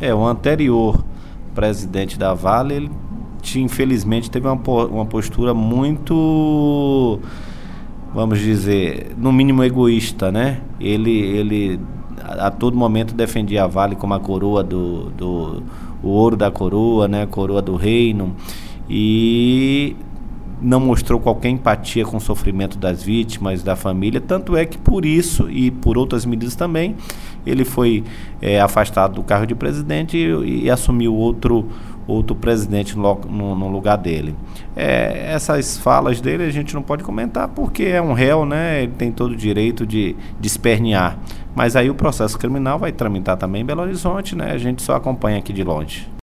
O anterior presidente da Vale, ele infelizmente teve uma postura muito, vamos dizer, no mínimo egoísta, né? Ele a todo momento defendia a Vale como a coroa o ouro da coroa, né? Coroa do reino, e não mostrou qualquer empatia com o sofrimento das vítimas, da família. Tanto é que por isso e por outras medidas também ele foi afastado do cargo de presidente e assumiu outro presidente no lugar dele. Essas falas dele a gente não pode comentar porque é um réu, né? Ele tem todo o direito de espernear. Mas aí o processo criminal vai tramitar também em Belo Horizonte, né? A gente só acompanha aqui de longe.